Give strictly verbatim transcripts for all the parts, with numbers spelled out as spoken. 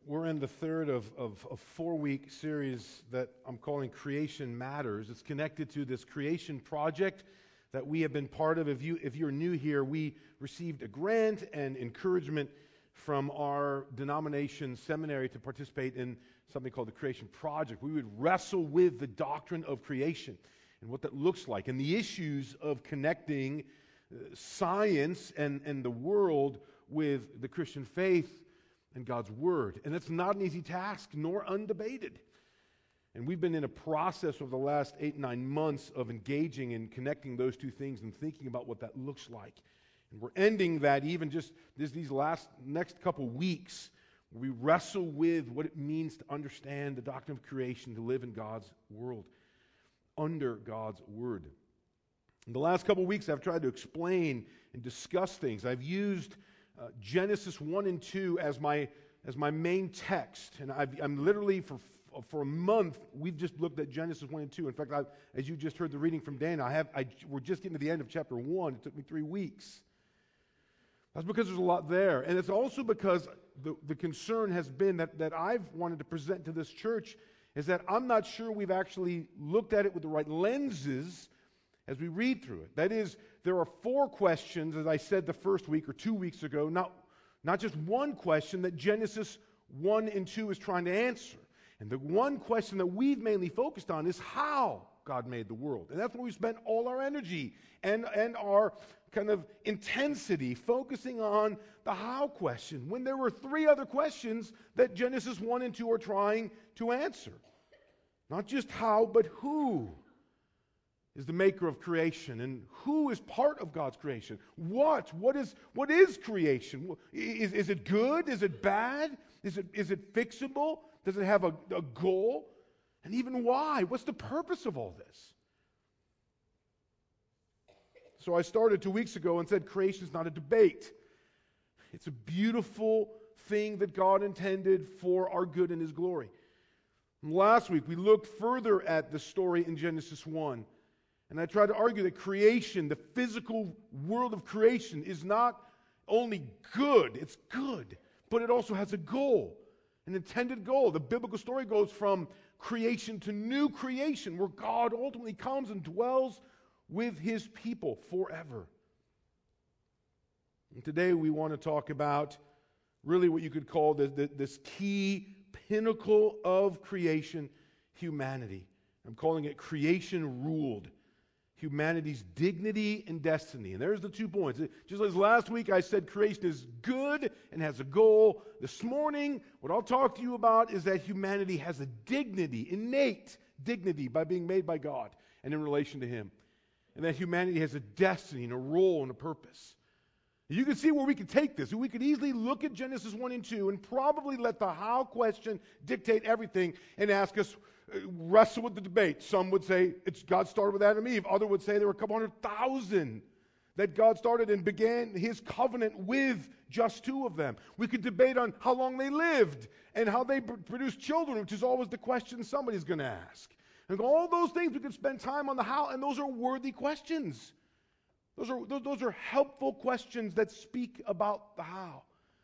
We're in the third of, of a four-week series that I'm calling Creation Matters. It's connected to this creation project that we have been part of. If, you, if you're new here, we received a grant and encouragement from our denomination seminary to participate in something called the Creation Project. We would wrestle with the doctrine of creation and what that looks like and the issues of connecting uh, science and, and the world with the Christian faith and God's Word. And it's not an easy task, nor undebated. And we've been in a process over the last eight, nine months of engaging and connecting those two things and thinking about what that looks like. And we're ending that even just this, these last, next couple weeks, where we wrestle with what it means to understand the doctrine of creation, to live in God's world, under God's Word. In the last couple weeks, I've tried to explain and discuss things. I've used Uh, Genesis one and two as my as my main text, and I've, I'm literally for for a month we've just looked at Genesis one and two. In fact, I, as you just heard the reading from Dan, I have I, we're just getting to the end of chapter one. It took me three weeks. That's because there's a lot there, and it's also because the the concern has been that that I've wanted to present to this church is that I'm not sure we've actually looked at it with the right lenses as we read through it. That is, there are four questions, as I said the first week or two weeks ago, not, not just one question that Genesis one and two is trying to answer. And the one question that we've mainly focused on is how God made the world. And that's where we spent all our energy and, and our kind of intensity focusing on the how question, when there were three other questions that Genesis one and two are trying to answer. Not just how, but who is the maker of creation, and who is part of God's creation? What? What is, what is creation? Is, is it good? Is it bad? Is it, is it fixable? Does it have a, a goal? And even why? What's the purpose of all this? So I started two weeks ago and said creation is not a debate. It's a beautiful thing that God intended for our good and His glory. And last week we looked further at the story in Genesis one. And I tried to argue that creation, the physical world of creation, is not only good, it's good, but it also has a goal, an intended goal. The biblical story goes from creation to new creation, where God ultimately comes and dwells with His people forever. And today we want to talk about really what you could call the, the, this key pinnacle of creation, humanity. I'm calling it creation ruled. Humanity's dignity and destiny. And there's the two points. Just as last week I said creation is good and has a goal, this morning what I'll talk to you about is that humanity has a dignity, innate dignity by being made by God and in relation to Him. And that humanity has a destiny and a role and a purpose. You can see where we could take this. We could easily look at Genesis one and two and probably let the how question dictate everything and ask us, wrestle with the debate. Some would say it's God started with Adam and Eve. Others would say there were a couple hundred thousand that God started and began His covenant with just two of them. We could debate on how long they lived and how they produced children, which is always the question somebody's going to ask. And all those things, we could spend time on the how, and those are worthy questions. Those are, those, those are helpful questions that speak about the how.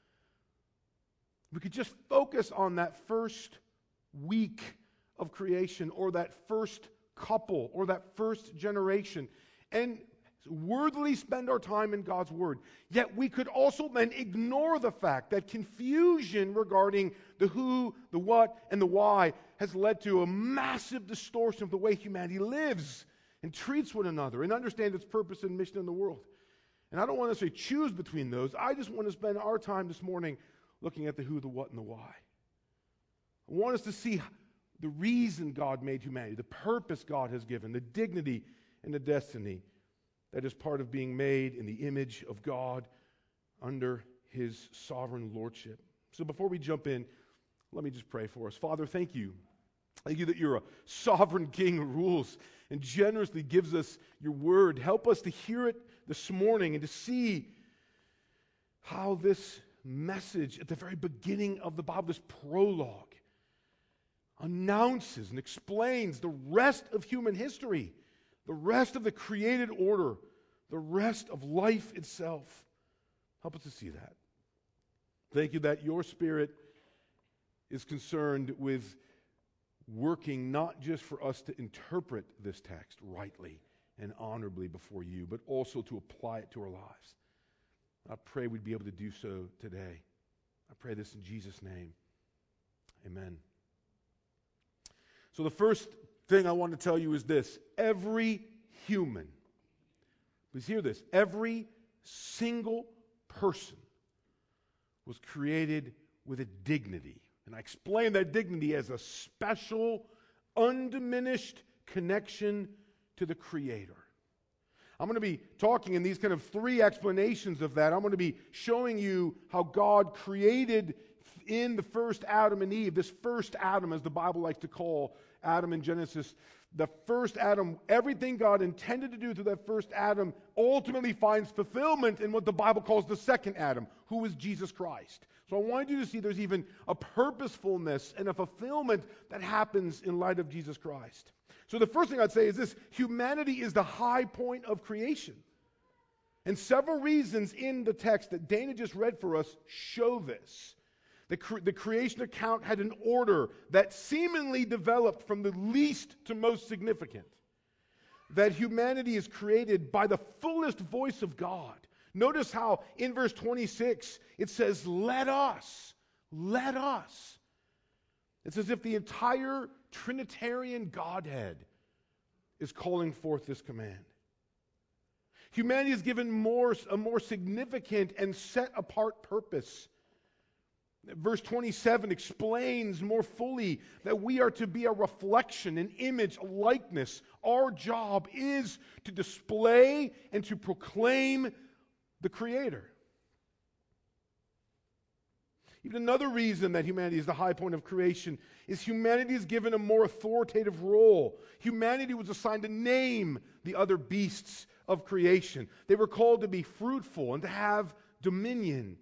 We could just focus on that first week of creation, or that first couple, or that first generation, and worthily spend our time in God's Word. Yet we could also then ignore the fact that confusion regarding the who, the what, and the why has led to a massive distortion of the way humanity lives and treats one another and understands its purpose and mission in the world. And I don't want to say choose between those. I just want to spend our time this morning looking at the who, the what, and the why. I want us to see the reason God made humanity, the purpose God has given, the dignity and the destiny that is part of being made in the image of God under His sovereign lordship. So before we jump in, let me just pray for us. Father, thank you. Thank you that you're a sovereign King who rules and generously gives us your word. Help us to hear it this morning and to see how this message at the very beginning of the Bible, this prologue, announces and explains the rest of human history, the rest of the created order, the rest of life itself. Help us to see that. Thank you that your Spirit is concerned with working not just for us to interpret this text rightly and honorably before you, but also to apply it to our lives. I pray we'd be able to do so today. I pray this in Jesus' name. Amen. So the first thing I want to tell you is this. Every human, please hear this, every single person was created with a dignity. And I explain that dignity as a special, undiminished connection to the Creator. I'm going to be talking in these kind of three explanations of that. I'm going to be showing you how God created in the first Adam and Eve, this first Adam, as the Bible likes to call Adam in Genesis, the first Adam, everything God intended to do through that first Adam ultimately finds fulfillment in what the Bible calls the second Adam, who is Jesus Christ. So I wanted you to see there's even a purposefulness and a fulfillment that happens in light of Jesus Christ. So the first thing I'd say is this: humanity is the high point of creation. And several reasons in the text that Dana just read for us show this. The, cre- the creation account had an order that seemingly developed from the least to most significant. That humanity is created by the fullest voice of God. Notice how in verse twenty-six it says, let us, let us. It's as if the entire Trinitarian Godhead is calling forth this command. Humanity is given more, a more significant and set apart purpose. Verse twenty-seven explains more fully that we are to be a reflection, an image, a likeness. Our job is to display and to proclaim the Creator. Even another reason that humanity is the high point of creation is humanity is given a more authoritative role. Humanity was assigned to name the other beasts of creation. They were called to be fruitful and to have dominion.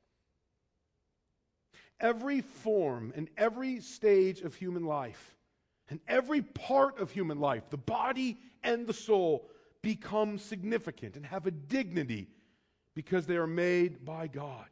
Every form and every stage of human life and every part of human life, the body and the soul, become significant and have a dignity because they are made by God.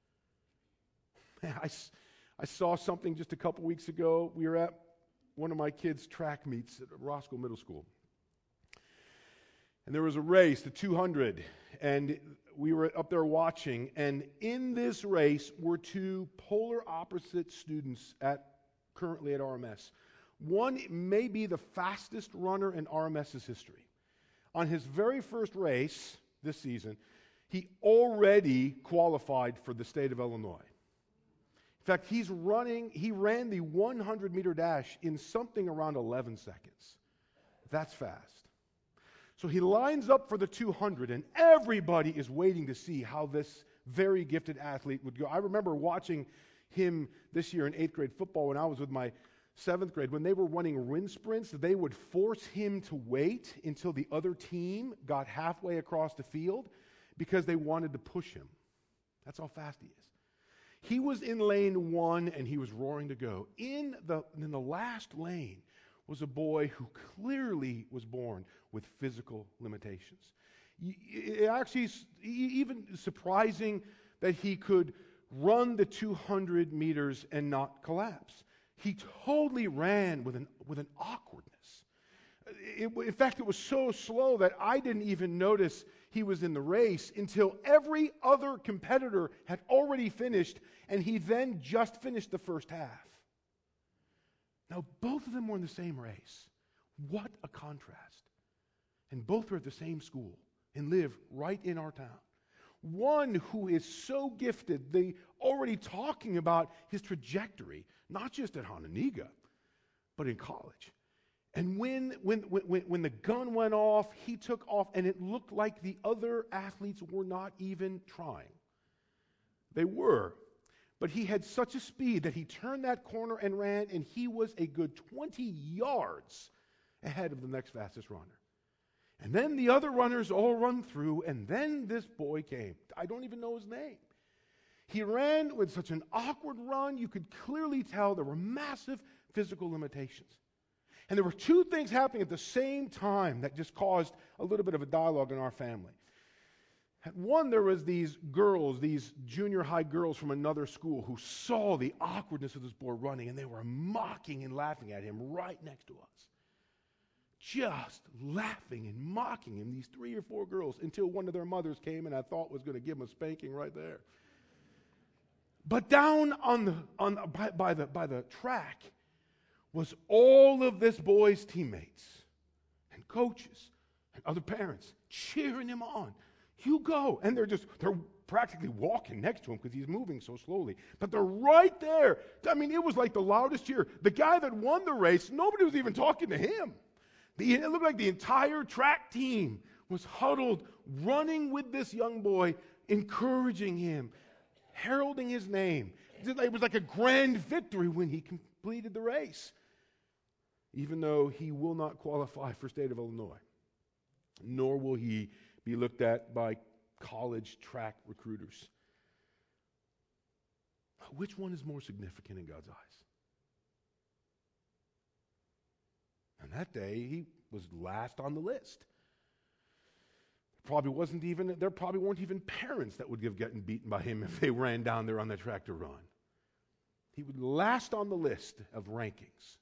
Man, I, I saw something just a couple weeks ago. We were at one of my kids' track meets at Roscoe Middle School. And there was a race, the two hundred, and we were up there watching, and in this race were two polar opposite students at currently at R M S. One may be the fastest runner in R M S's history. On his very first race this season, he already qualified for the state of Illinois. In fact, he's running, he ran the one hundred meter dash in something around eleven seconds. That's fast. So he lines up for the two hundred, and everybody is waiting to see how this very gifted athlete would go. I remember watching him this year in eighth grade football when I was with my seventh grade. When they were running wind sprints, they would force him to wait until the other team got halfway across the field because they wanted to push him. That's how fast he is. He was in lane one, and he was roaring to go. In the, in the last lane was a boy who clearly was born with physical limitations. It actually is even surprising that he could run the two hundred meters and not collapse. He totally ran with an, with an awkwardness. It, in fact, it was so slow that I didn't even notice he was in the race until every other competitor had already finished, and he then just finished the first half. Now, both of them were in the same race. What a contrast. And both are at the same school and live right in our town. One who is so gifted, they already talking about his trajectory, not just at Hananiga, but in college. And when, when, when, when the gun went off, he took off, and it looked like the other athletes were not even trying. They were. But he had such a speed that he turned that corner and ran, and he was a good twenty yards ahead of the next fastest runner. And then the other runners all run through, and then this boy came. I don't even know his name. He ran with such an awkward run, you could clearly tell there were massive physical limitations. And there were two things happening at the same time that just caused a little bit of a dialogue in our family. At one, there was these girls, these junior high girls from another school who saw the awkwardness of this boy running, and they were mocking and laughing at him right next to us. Just laughing and mocking him, these three or four girls, until one of their mothers came and I thought was going to give them a spanking right there. But down on the, on the, by, by, the, by the track was all of this boy's teammates and coaches and other parents cheering him on. You go. And they're just, they're practically walking next to him because he's moving so slowly. But they're right there. I mean, it was like the loudest cheer. The guy that won the race, nobody was even talking to him. The, it looked like the entire track team was huddled, running with this young boy, encouraging him, heralding his name. It was like a grand victory when he completed the race, even though he will not qualify for state of Illinois, nor will he be looked at by college track recruiters. Which one is more significant in God's eyes? And that day, he was last on the list. Probably wasn't even, there probably weren't even parents that would have gotten beaten by him if they ran down there on the track to run. He was last on the list of rankings.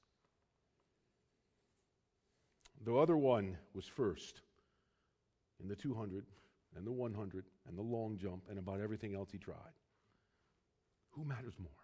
The other one was first in the two hundred and the one hundred and the long jump and about everything else he tried. Who matters more?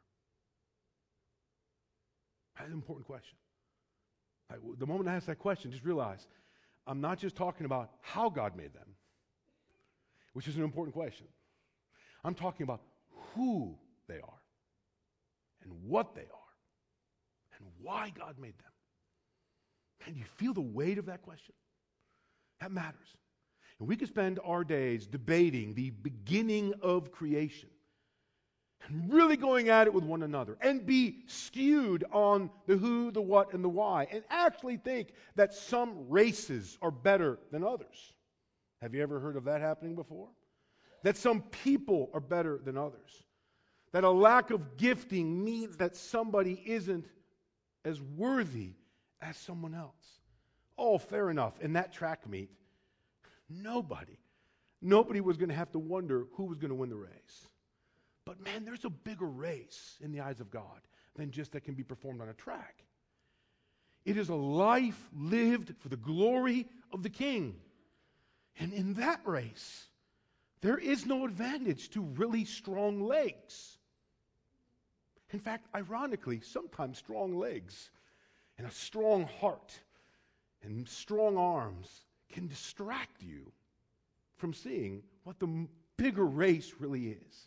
That's an important question. I, the moment I ask that question, just realize I'm not just talking about how God made them, which is an important question. I'm talking about who they are and what they are and why God made them. And you feel the weight of that question? That matters. And we could spend our days debating the beginning of creation and really going at it with one another and be skewed on the who, the what, and the why, and actually think that some races are better than others. Have you ever heard of that happening before? That some people are better than others. That a lack of gifting means that somebody isn't as worthy as someone else. Oh, fair enough. In that track meet, nobody, nobody was going to have to wonder who was going to win the race. But man, there's a bigger race in the eyes of God than just that can be performed on a track. It is a life lived for the glory of the King. And in that race, there is no advantage to really strong legs. In fact, ironically, sometimes strong legs and a strong heart and strong arms can distract you from seeing what the bigger race really is.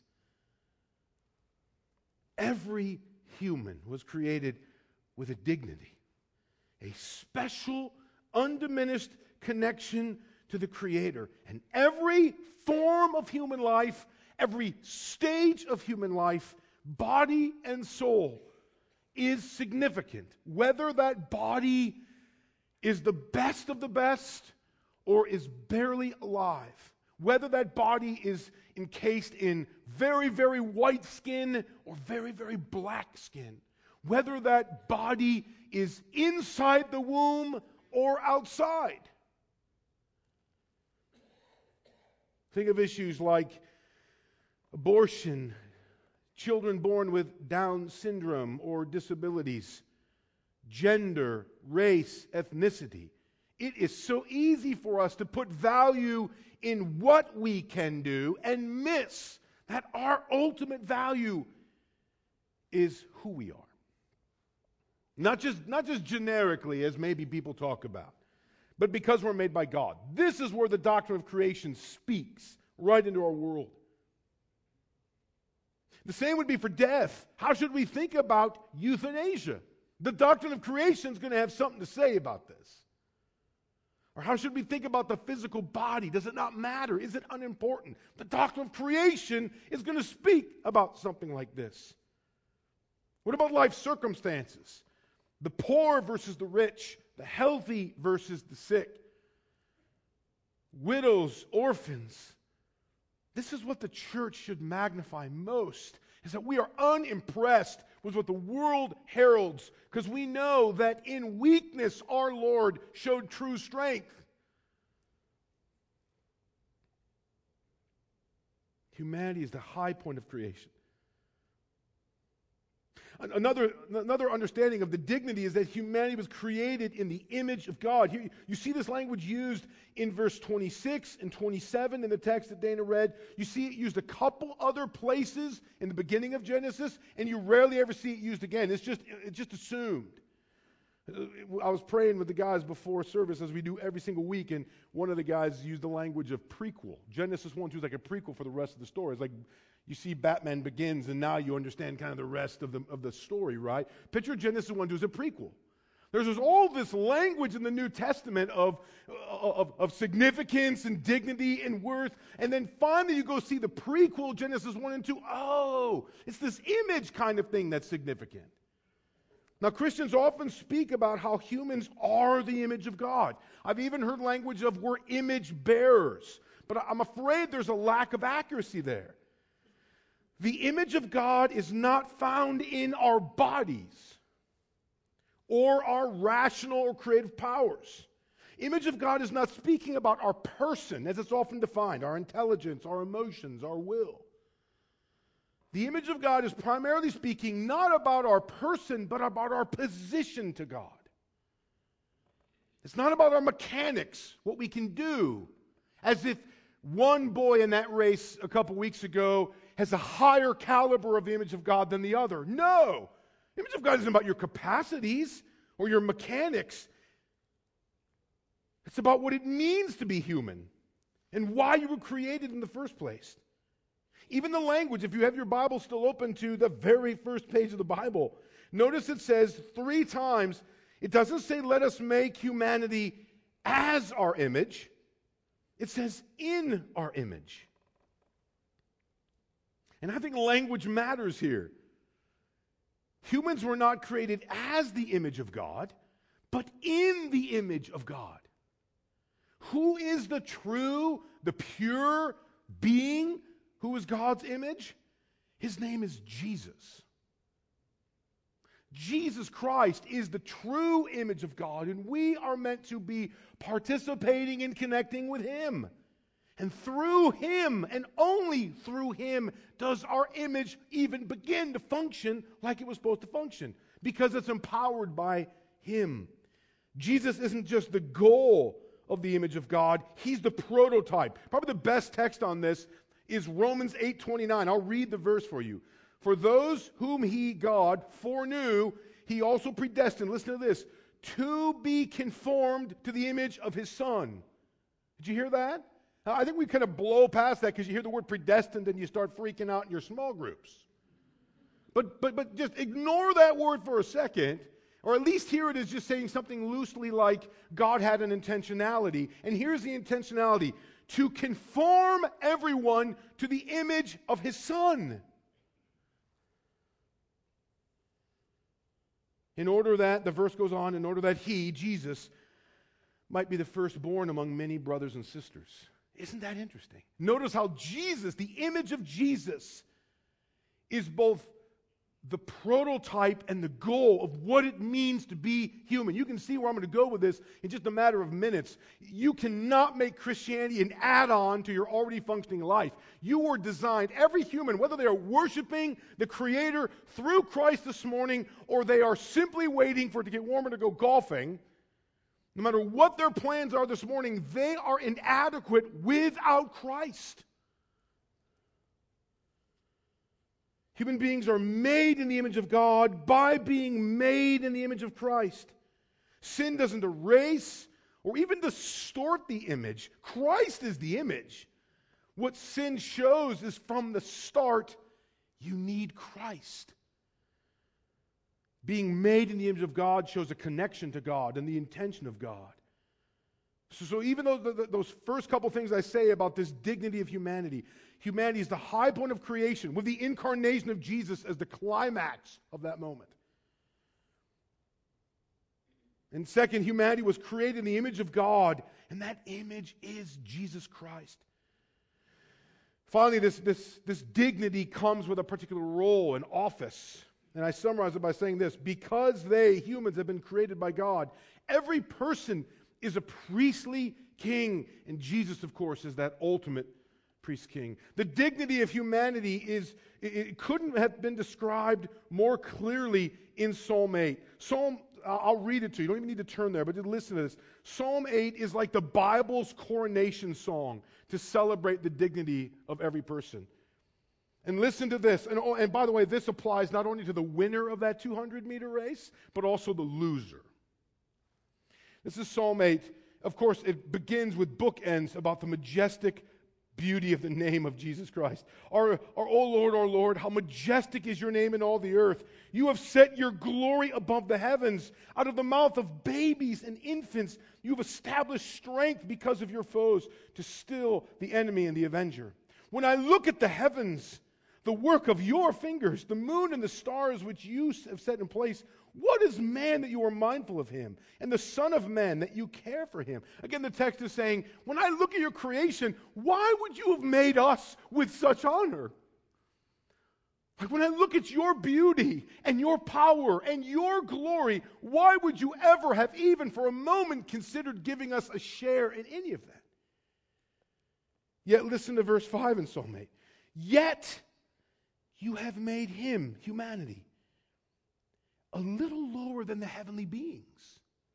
Every human was created with a dignity, a special, undiminished connection to the Creator. And every form of human life, every stage of human life, body and soul, is significant. Whether that body is the best of the best or is barely alive. Whether that body is encased in very, very white skin or very, very black skin. Whether that body is inside the womb or outside. Think of issues like abortion, children born with Down syndrome or disabilities, gender, race, ethnicity. It is so easy for us to put value in what we can do and miss that our ultimate value is who we are. Not just, not just generically, as maybe people talk about, but because we're made by God. This is where the doctrine of creation speaks right into our world. The same would be for death. How should we think about euthanasia? The doctrine of creation is going to have something to say about this. Or how should we think about the physical body? Does it not matter? Is it unimportant? The doctrine of creation is going to speak about something like this. What about life circumstances? The poor versus the rich, the healthy versus the sick, widows, orphans. This is what the church should magnify most, is that we are unimpressed with what the world heralds, because we know that in weakness our Lord showed true strength. Humanity is the high point of creation. Another, another understanding of the dignity is that humanity was created in the image of God. Here, you see this language used in verse twenty-six and twenty-seven in the text that Dana read. You see it used a couple other places in the beginning of Genesis, and you rarely ever see it used again. It's just, it's just assumed. I was praying with the guys before service, as we do every single week, and one of the guys used the language of prequel. Genesis one two is like a prequel for the rest of the story. It's like you see Batman Begins, and now you understand kind of the rest of the, of the story, right? Picture Genesis one two as a prequel. There's, there's all this language in the New Testament of, of, of significance and dignity and worth, and then finally you go see the prequel, Genesis one and two. Oh, it's this image kind of thing that's significant. Now, Christians often speak about how humans are the image of God. I've even heard language of we're image bearers, but I'm afraid there's a lack of accuracy there. The image of God is not found in our bodies or our rational or creative powers. Image of God is not speaking about our person, as it's often defined, our intelligence, our emotions, our will. The image of God is primarily speaking not about our person, but about our position to God. It's not about our mechanics, what we can do, as if one boy in that race a couple weeks ago has a higher caliber of the image of God than the other. No! The image of God isn't about your capacities or your mechanics. It's about what it means to be human and why you were created in the first place. Even the language, if you have your Bible still open to the very first page of the Bible, notice it says three times, it doesn't say let us make humanity as our image. It says in our image. And I think language matters here. Humans were not created as the image of God, but in the image of God. Who is the true, the pure being who is God's image? His name is Jesus. Jesus Christ is the true image of God, and we are meant to be participating and connecting with Him. And through Him, and only through Him, does our image even begin to function like it was supposed to function, because it's empowered by Him. Jesus isn't just the goal of the image of God, He's the prototype. Probably the best text on this is Romans eight twenty-nine. I'll read the verse for you. For those whom He, God, foreknew, He also predestined, listen to this, to be conformed to the image of His Son. Did you hear that? Now, I think we kind of blow past that because you hear the word predestined and you start freaking out in your small groups. But, but, but just ignore that word for a second, or at least hear it as just saying something loosely like God had an intentionality. And here's the intentionality: to conform everyone to the image of His Son. In order that, the verse goes on, in order that He, Jesus, might be the firstborn among many brothers and sisters. Isn't that interesting? Notice how Jesus, the image of Jesus, is both the prototype and the goal of what it means to be human. You can see where I'm going to go with this in just a matter of minutes. You cannot make Christianity an add-on to your already functioning life. You were designed, every human, whether they are worshiping the Creator through Christ this morning, or they are simply waiting for it to get warmer to go golfing, no matter what their plans are this morning, they are inadequate without Christ. Human beings are made in the image of God by being made in the image of Christ. Sin doesn't erase or even distort the image. Christ is the image. What sin shows is from the start, you need Christ. Being made in the image of God shows a connection to God and the intention of God. So, so even though the, the, those first couple things I say about this dignity of humanity, humanity is the high point of creation, with the incarnation of Jesus as the climax of that moment. And second, humanity was created in the image of God, and that image is Jesus Christ. Finally, this, this, this dignity comes with a particular role and office. And I summarize it by saying this: because they, humans, have been created by God, every person is a priestly king. And Jesus, of course, is that ultimate priest king. The dignity of humanity is, it, it couldn't have been described more clearly in Psalm eight. Psalm, I'll read it to you. You don't even need to turn there, but just listen to this. Psalm eight is like the Bible's coronation song to celebrate the dignity of every person. And listen to this. And, oh, and by the way, this applies not only to the winner of that two hundred meter race, but also the loser. This is Psalm eight. Of course, it begins with bookends about the majestic beauty of the name of Jesus Christ. Our, our, oh Lord, our Lord, how majestic is your name in all the earth. You have set your glory above the heavens. Out of the mouth of babies and infants, you have established strength because of your foes to still the enemy and the avenger. When I look at the heavens, the work of your fingers, the moon and the stars which you have set in place, what is man that you are mindful of him, and the son of man that you care for him? Again, the text is saying, when I look at your creation, why would you have made us with such honor? Like when I look at your beauty and your power and your glory, why would you ever have even for a moment considered giving us a share in any of that? Yet listen to verse five in Psalm eight. Yet you have made him, humanity, a little lower than the heavenly beings,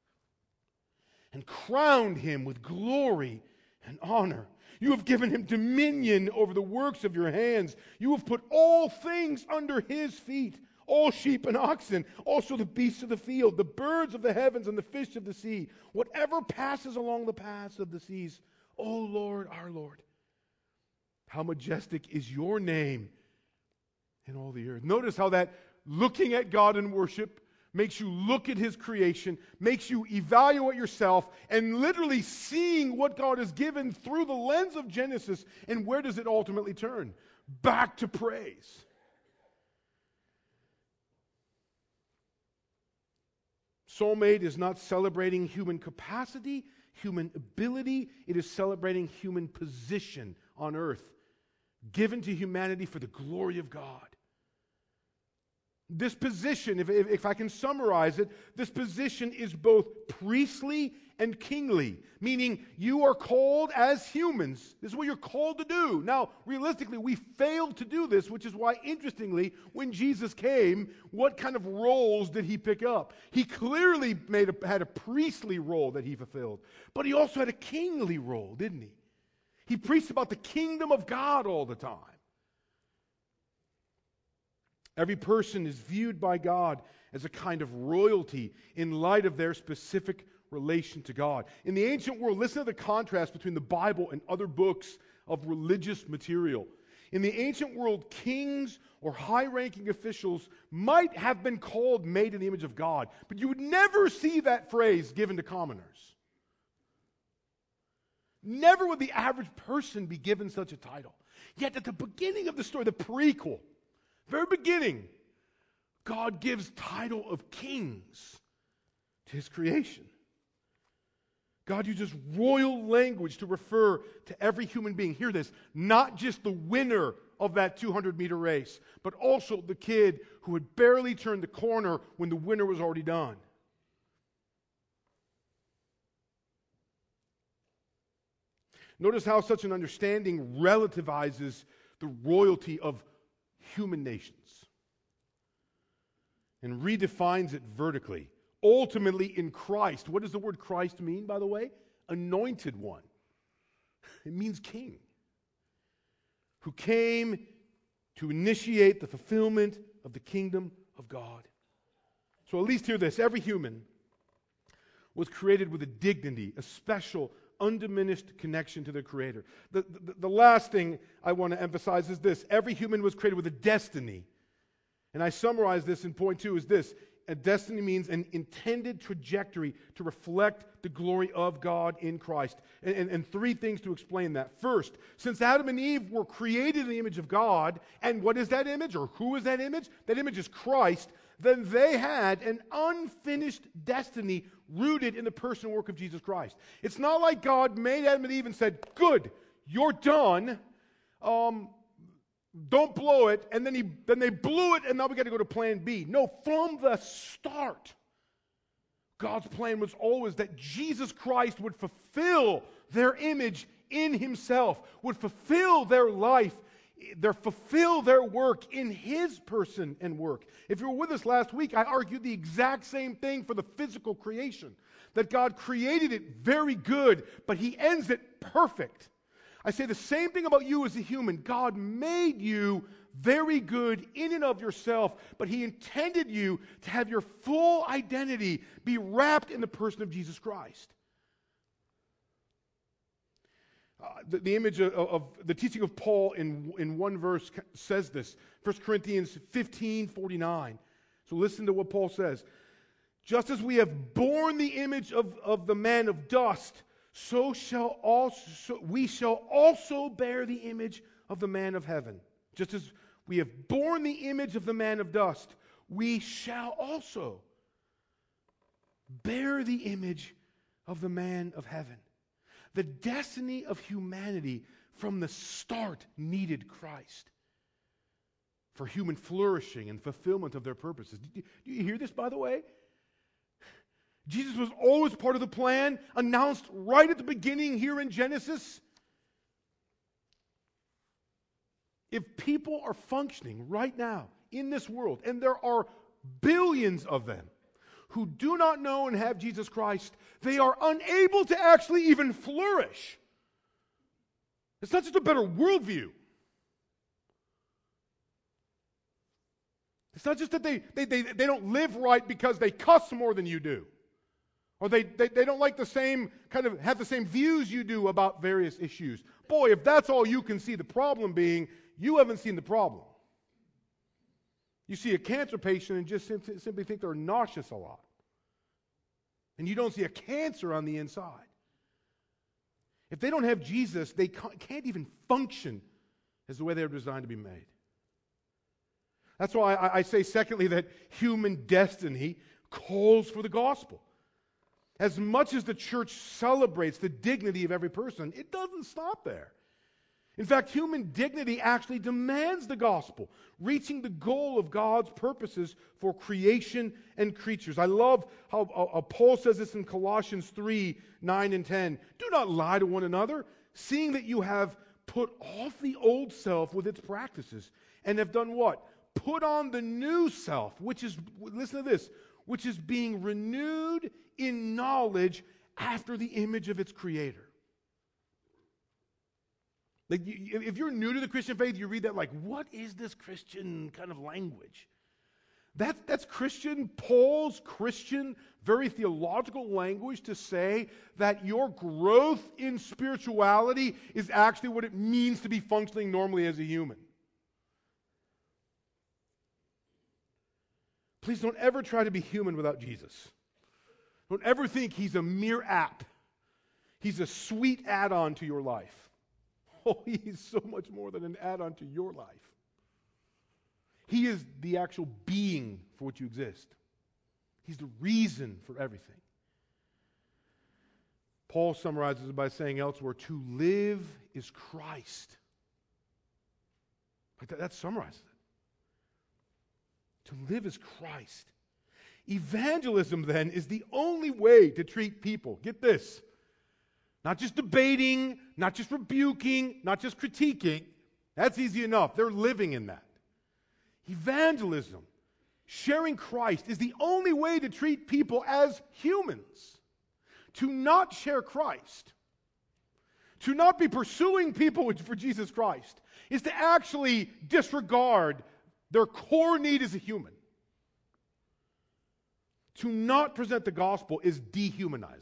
and crowned him with glory and honor. You have given him dominion over the works of your hands. You have put all things under his feet, all sheep and oxen, also the beasts of the field, the birds of the heavens and the fish of the sea, whatever passes along the paths of the seas. O Lord, our Lord, how majestic is your name in all the earth. Notice how that looking at God in worship makes you look at his creation, makes you evaluate yourself, and literally seeing what God has given through the lens of Genesis. And where does it ultimately turn? Back to praise. Psalm eight is not celebrating human capacity, human ability. It is celebrating human position on earth, given to humanity for the glory of God. This position, if, if, if I can summarize it, this position is both priestly and kingly, meaning you are called as humans. This is what you're called to do. Now, realistically, we failed to do this, which is why, interestingly, when Jesus came, what kind of roles did he pick up? He clearly made a, had a priestly role that he fulfilled, but he also had a kingly role, didn't he? He preached about the kingdom of God all the time. Every person is viewed by God as a kind of royalty in light of their specific relation to God. In the ancient world, listen to the contrast between the Bible and other books of religious material. In the ancient world, kings or high-ranking officials might have been called made in the image of God, but you would never see that phrase given to commoners. Never would the average person be given such a title. Yet at the beginning of the story, the prequel, very beginning, God gives title of kings to his creation. God uses royal language to refer to every human being. Hear this, not just the winner of that two hundred meter race, but also the kid who had barely turned the corner when the winner was already done. Notice how such an understanding relativizes the royalty of human nations and redefines it vertically. Ultimately in Christ. What does the word Christ mean, by the way? Anointed one. It means king. Who came to initiate the fulfillment of the kingdom of God. So at least hear this. Every human was created with a dignity, a special, undiminished connection to their Creator. The, the, the last thing I want to emphasize is this. Every human was created with a destiny. And I summarize this in point two is this. A destiny means an intended trajectory to reflect the glory of God in Christ. And, and, and three things to explain that. First, since Adam and Eve were created in the image of God, and what is that image, or who is that image? That image is Christ. Then they had an unfinished destiny rooted in the person and work of Jesus Christ. It's not like God made Adam and Eve and said, good, you're done. Um... Don't blow it, and then he then they blew it, and now we got to go to plan B. No, from the start, God's plan was always that Jesus Christ would fulfill their image in himself, would fulfill their life, their fulfill their work in his person and work. If you were with us last week, I argued the exact same thing for the physical creation, that God created it very good, but he ends it perfect. I say the same thing about you as a human. God made you very good in and of yourself, but he intended you to have your full identity be wrapped in the person of Jesus Christ. Uh, the, the image of, of the teaching of Paul in, in one verse says this, First Corinthians fifteen forty-nine. So listen to what Paul says. Just as we have borne the image of, of the man of dust, so shall also so we shall also bear the image of the man of heaven. Just as we have borne the image of the man of dust, we shall also bear the image of the man of heaven. The destiny of humanity from the start needed Christ for human flourishing and fulfillment of their purposes. Do you, do you hear this, by the way? Jesus was always part of the plan, announced right at the beginning here in Genesis. If people are functioning right now in this world, and there are billions of them who do not know and have Jesus Christ, they are unable to actually even flourish. It's not just a better worldview. It's not just that they, they, they, they don't live right because they cuss more than you do. Or they, they, they don't like the same, kind of have the same views you do about various issues. Boy, if that's all you can see the problem being, you haven't seen the problem. You see a cancer patient and just simply think they're nauseous a lot. And you don't see a cancer on the inside. If they don't have Jesus, they can't even function as the way they're designed to be made. That's why I, I say, secondly, that human destiny calls for the gospel. As much as the church celebrates the dignity of every person, it doesn't stop there. In fact, human dignity actually demands the gospel, reaching the goal of God's purposes for creation and creatures. I love how uh, Paul says this in Colossians three, nine and ten. Do not lie to one another, seeing that you have put off the old self with its practices, and have done what? Put on the new self, which is, listen to this, which is being renewed in knowledge after the image of its creator. Like, you, if you're new to the Christian faith, you read that like, what is this Christian kind of language? That, that's Christian, Paul's Christian, very theological language to say that your growth in spirituality is actually what it means to be functioning normally as a human. Please don't ever try to be human without Jesus. Don't ever think he's a mere app. He's a sweet add-on to your life. Oh, he is so much more than an add-on to your life. He is the actual being for which you exist. He's the reason for everything. Paul summarizes it by saying elsewhere, to live is Christ. Like that, that summarizes it. To live is Christ. Evangelism, then, is the only way to treat people. Get this. Not just debating, not just rebuking, not just critiquing. That's easy enough. They're living in that. Evangelism, sharing Christ, is the only way to treat people as humans. To not share Christ, to not be pursuing people for Jesus Christ, is to actually disregard their core need as a human. To not present the gospel is dehumanizing.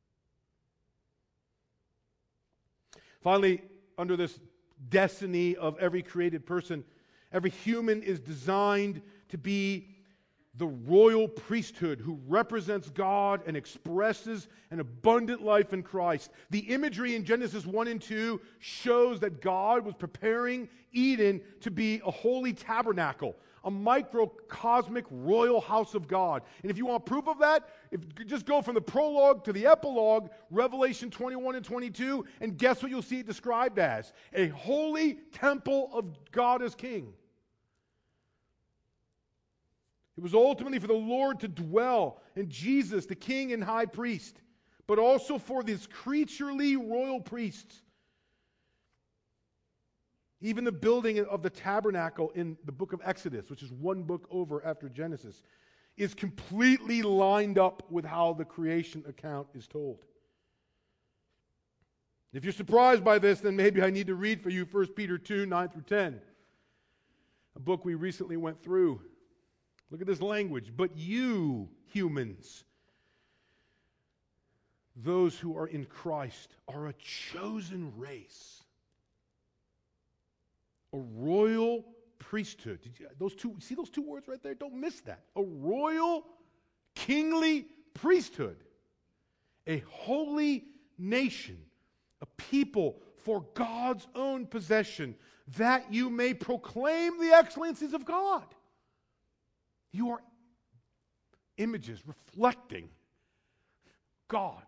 Finally, under this destiny of every created person, every human is designed to be the royal priesthood who represents God and expresses an abundant life in Christ. The imagery in Genesis one and two shows that God was preparing Eden to be a holy tabernacle, a microcosmic royal house of God. And if you want proof of that, if you just go from the prologue to the epilogue, Revelation twenty-one and twenty-two, and guess what you'll see it described as? A holy temple of God as King. It was ultimately for the Lord to dwell in Jesus, the King and High Priest, but also for these creaturely royal priests Even the building of the tabernacle in the book of Exodus, which is one book over after Genesis, is completely lined up with how the creation account is told. If you're surprised by this, then maybe I need to read for you First Peter two, nine through ten, a book we recently went through. Look at this language. But you, humans, those who are in Christ, are a chosen race, a royal priesthood. Did you, those two, see those two words right there? Don't miss that. A royal, kingly priesthood, a holy nation, a people for God's own possession, that you may proclaim the excellencies of God. You are images reflecting God.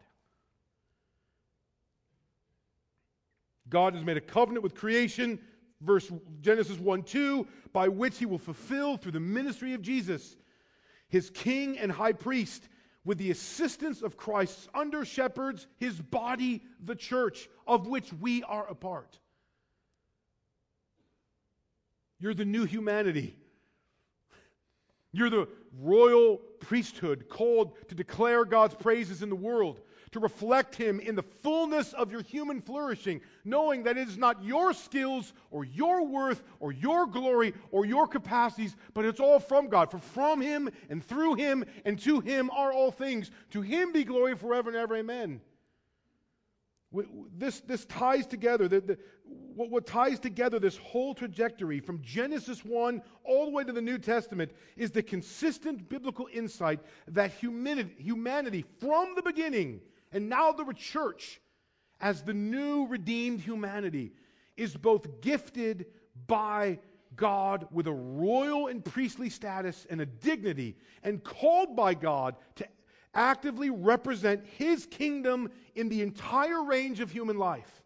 God has made a covenant with creation, verse Genesis one two, by which he will fulfill through the ministry of Jesus, his king and high priest, with the assistance of Christ's under shepherds, his body, the church, of which we are a part. You're the new humanity. You're the royal priesthood called to declare God's praises in the world, to reflect him in the fullness of your human flourishing, knowing that it is not your skills or your worth or your glory or your capacities, but it's all from God. For from him and through him and to him are all things. To him be glory forever and ever. Amen. This, this ties together, the, the, what, what ties together this whole trajectory from Genesis one all the way to the New Testament is the consistent biblical insight that humanity, humanity from the beginning, and now the church as the new redeemed humanity, is both gifted by God with a royal and priestly status and a dignity, and called by God to actively represent his kingdom in the entire range of human life.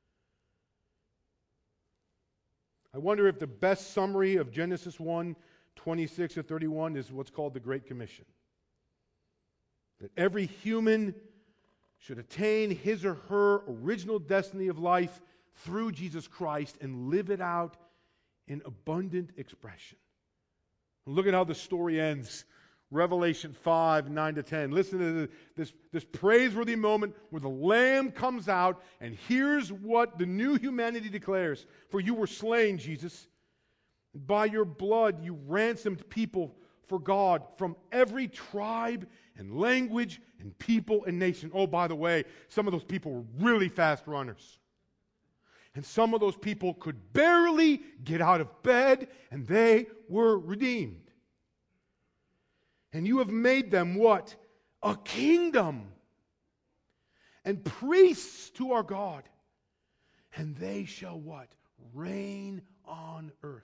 I wonder if the best summary of Genesis one, twenty-six to thirty-one is what's called the Great Commission. That every human should attain his or her original destiny of life through Jesus Christ and live it out in abundant expression. Look at how the story ends. Revelation five, nine to ten. Listen to this, this praiseworthy moment where the Lamb comes out, and here's what the new humanity declares. For you were slain, Jesus. By your blood you ransomed people for God from every tribe and language and people and nation. Oh, by the way, some of those people were really fast runners. And some of those people could barely get out of bed, and they were redeemed. And you have made them what? A kingdom and priests to our God. And they shall what? Reign on earth.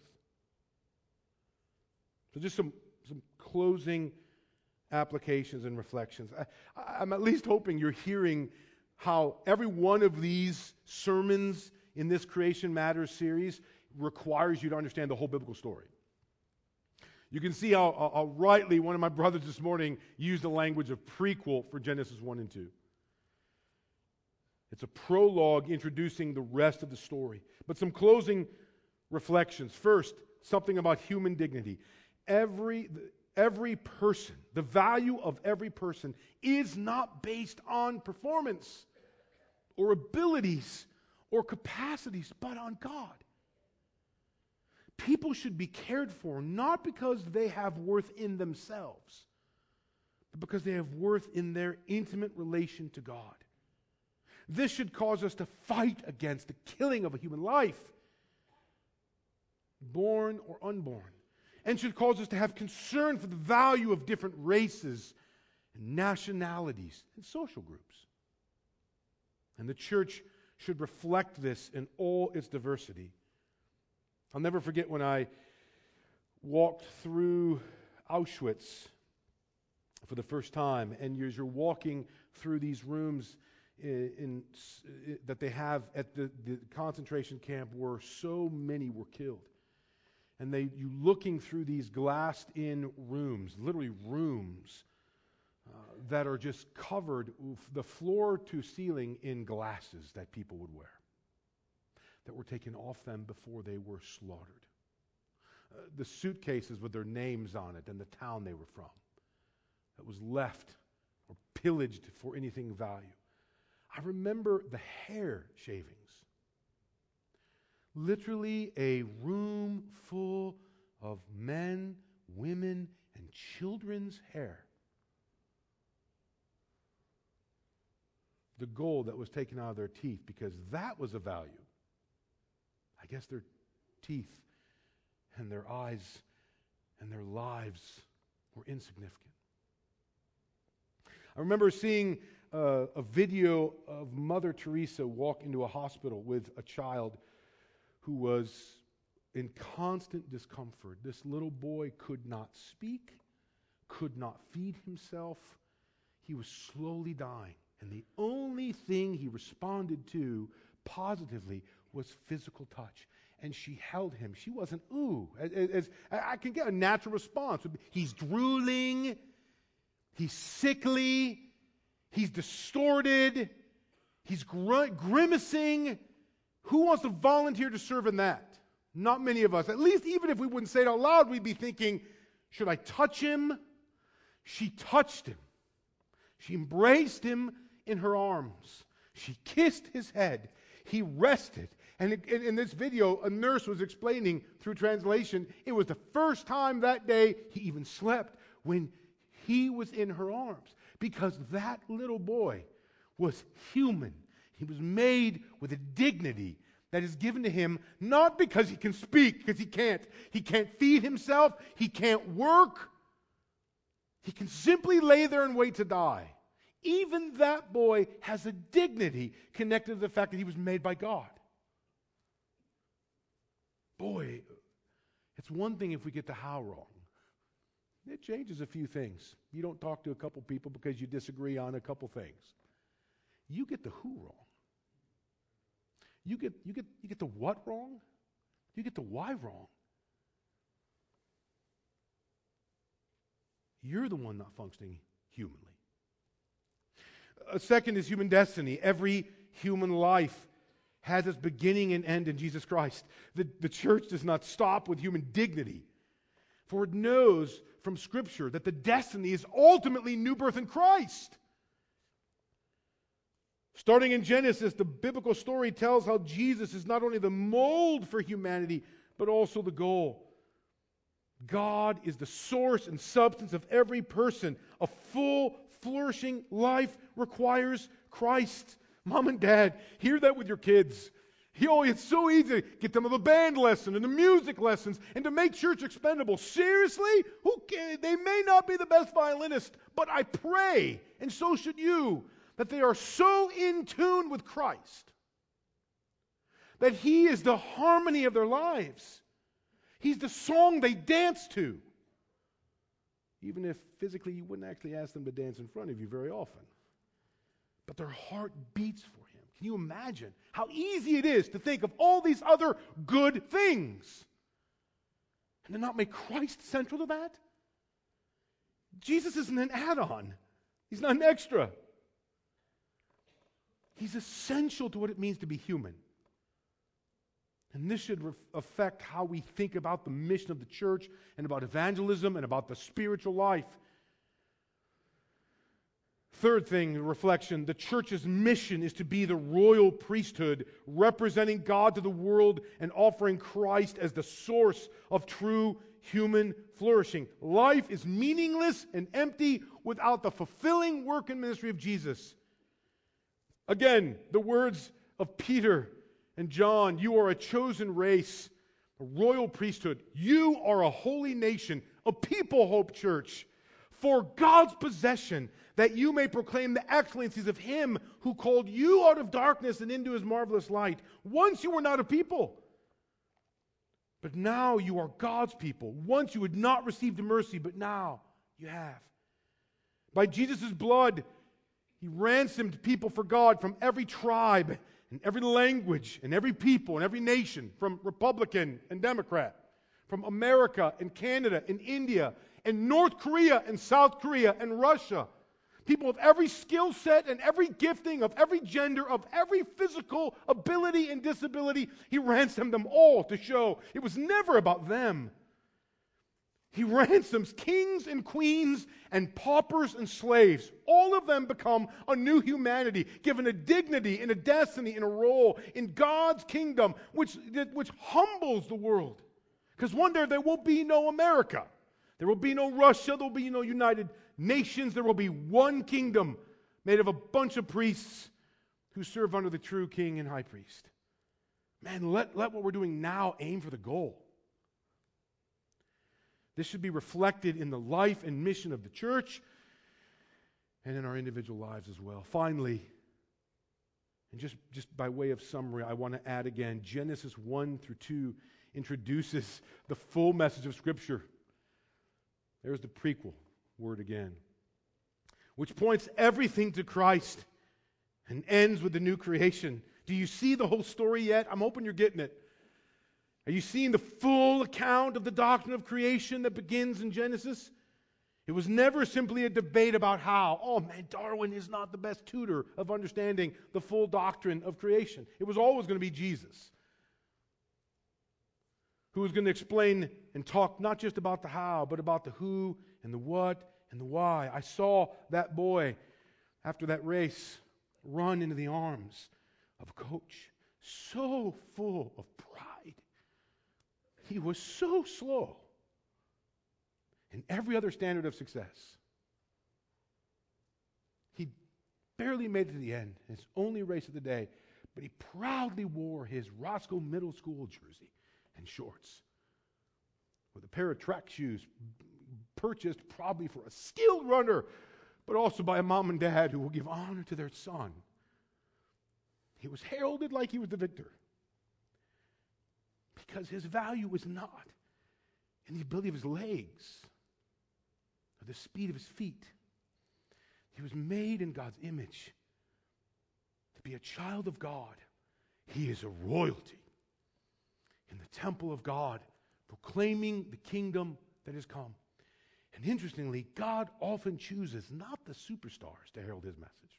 So just some, some closing applications and reflections. I, I'm at least hoping you're hearing how every one of these sermons in this Creation Matters series requires you to understand the whole biblical story. You can see how, how rightly one of my brothers this morning used the language of prequel for Genesis one and two. It's a prologue introducing the rest of the story. But some closing reflections. First, something about human dignity. Every, every person, the value of every person is not based on performance or abilities or capacities, but on God. People should be cared for not because they have worth in themselves, but because they have worth in their intimate relation to God. This should cause us to fight against the killing of a human life, born or unborn, and should cause us to have concern for the value of different races and nationalities and social groups. And the church should reflect this in all its diversity. I'll never forget when I walked through Auschwitz for the first time, and as you're walking through these rooms in, in, in, that they have at the, the concentration camp where so many were killed. And they, you looking through these glassed-in rooms, literally rooms, uh, that are just covered, the floor to ceiling, in glasses that people would wear. that were taken off them before they were slaughtered. Uh, the suitcases with their names on it and the town they were from that was left or pillaged for anything of value. I remember the hair shavings. Literally a room full of men, women, and children's hair. The gold that was taken out of their teeth, because that was of value. I guess their teeth and their eyes and their lives were insignificant. I remember seeing uh, a video of Mother Teresa walk into a hospital with a child who was in constant discomfort. This little boy could not speak, could not feed himself. He was slowly dying. And the only thing he responded to positively was physical touch. And she held him. She wasn't, ooh, as, as I can get a natural response. He's drooling. He's sickly. He's distorted. He's gr- grimacing. Who wants to volunteer to serve in that? Not many of us. At least even if we wouldn't say it out loud, we'd be thinking, should I touch him? She touched him. She embraced him in her arms. She kissed his head. He rested. And in, in this video, a nurse was explaining through translation, it was the first time that day he even slept when he was in her arms. Because that little boy was human. He was made with a dignity that is given to him not because he can speak, because he can't. He can't feed himself. He can't work. He can simply lay there and wait to die. Even that boy has a dignity connected to the fact that he was made by God. Boy, it's one thing if we get the how wrong. It changes a few things. You don't talk to a couple people because you disagree on a couple things. You get the who wrong. You get, you get, you get the what wrong. You get the why wrong. You're the one not functioning humanly. A second is human destiny. Every human life has its beginning and end in Jesus Christ. The, the church does not stop with human dignity, for it knows from Scripture that the destiny is ultimately new birth in Christ. Starting in Genesis, the biblical story tells how Jesus is not only the mold for humanity, but also the goal. God is the source and substance of every person. A full, flourishing life requires Christ. Mom and Dad, hear that with your kids. Oh, it's so easy to get them to the band lesson and the music lessons and to make church expendable. Seriously? Who can, they may not be the best violinist, but I pray, and so should you, that they are so in tune with Christ that He is the harmony of their lives. He's the song they dance to. Even if physically you wouldn't actually ask them to dance in front of you very often. But their heart beats for Him. Can you imagine how easy it is to think of all these other good things and to not make Christ central to that? Jesus isn't an add-on. He's not an extra. He's essential to what it means to be human. And this should ref- affect how we think about the mission of the church and about evangelism and about the spiritual life. Third thing, reflection, the church's mission is to be the royal priesthood, representing God to the world and offering Christ as the source of true human flourishing. Life is meaningless and empty without the fulfilling work and ministry of Jesus. Again, the words of Peter and John, you are a chosen race, a royal priesthood. You are a holy nation, a people, Hope Church, for God's possession, that you may proclaim the excellencies of Him who called you out of darkness and into His marvelous light. Once you were not a people, but now you are God's people. Once you had not received mercy, but now you have. By Jesus' blood, He ransomed people for God from every tribe and every language and every people and every nation, from Republican and Democrat, from America and Canada and India and North Korea and South Korea and Russia, People of every skill set and every gifting, of every gender, of every physical ability and disability. He ransomed them all to show it was never about them. He ransoms kings and queens and paupers and slaves. All of them become a new humanity, given a dignity and a destiny and a role in God's kingdom, which, which humbles the world. Because one day there will be no America. There will be no Russia. There will be no United Nations. There will be one kingdom made of a bunch of priests who serve under the true king and high priest. Man, let, let what we're doing now aim for the goal. This should be reflected in the life and mission of the church and in our individual lives as well. Finally, and just, just by way of summary, I want to add again, Genesis one through two introduces the full message of Scripture. There's the prequel word again, which points everything to Christ and ends with the new creation. Do you see the whole story yet? I'm hoping you're getting it. Are you seeing the full account of the doctrine of creation that begins in Genesis? It was never simply a debate about how, oh man, Darwin is not the best tutor of understanding the full doctrine of creation. It was always going to be Jesus, who was going to explain and talk not just about the how, but about the who and the what and the why. I saw that boy, after that race, run into the arms of a coach, so full of pride. He was so slow in every other standard of success. He barely made it to the end, his only race of the day, but he proudly wore his Roscoe Middle School jersey and shorts with a pair of track shoes purchased probably for a skilled runner, but also by a mom and dad who will give honor to their son. He was heralded like he was the victor, because his value was not in the ability of his legs or the speed of his feet. He was made in God's image to be a child of God. He is a royalty in the temple of God, proclaiming the kingdom that has come. And interestingly, God often chooses not the superstars to herald his message.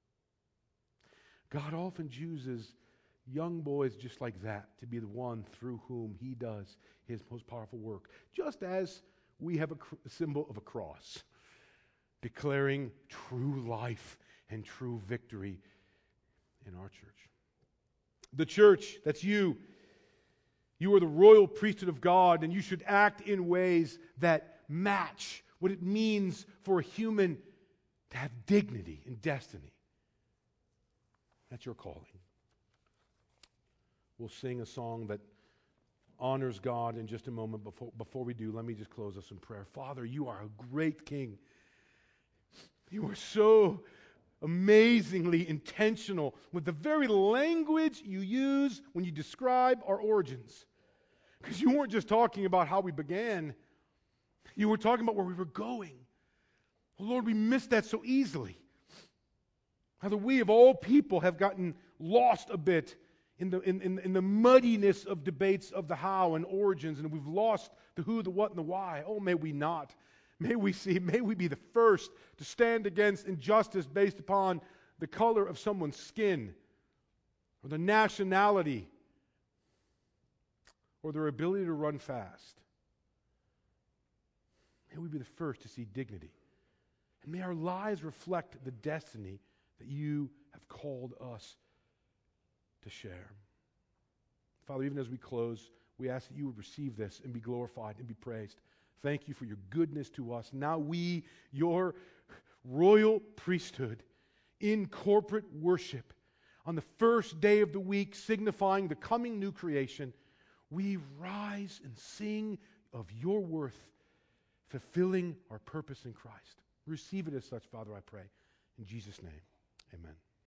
God often chooses young boys just like that to be the one through whom he does his most powerful work. Just as we have a, cr- a symbol of a cross, declaring true life and true victory in our church. The church, that's you. You are the royal priesthood of God, and you should act in ways that match what it means for a human to have dignity and destiny. That's your calling. We'll sing a song that honors God in just a moment. Before, before we do, let me just close us in prayer. Father, you are a great King. You are so amazingly intentional with the very language you use when you describe our origins. Because you weren't just talking about how we began. You were talking about where we were going. Oh, Lord, we miss that so easily. How that we of all people have gotten lost a bit in the, in, in, in the muddiness of debates of the how and origins, and we've lost the who, the what, and the why. Oh, may we not. May we see, may we be the first to stand against injustice based upon the color of someone's skin, or the nationality, or their ability to run fast. May we be the first to see dignity. And may our lives reflect the destiny that you have called us to share. Father, even as we close, we ask that you would receive this and be glorified and be praised. Thank you for your goodness to us. Now we, your royal priesthood, in corporate worship, on the first day of the week, signifying the coming new creation, we rise and sing of your worth, fulfilling our purpose in Christ. Receive it as such, Father, I pray. In Jesus' name, amen.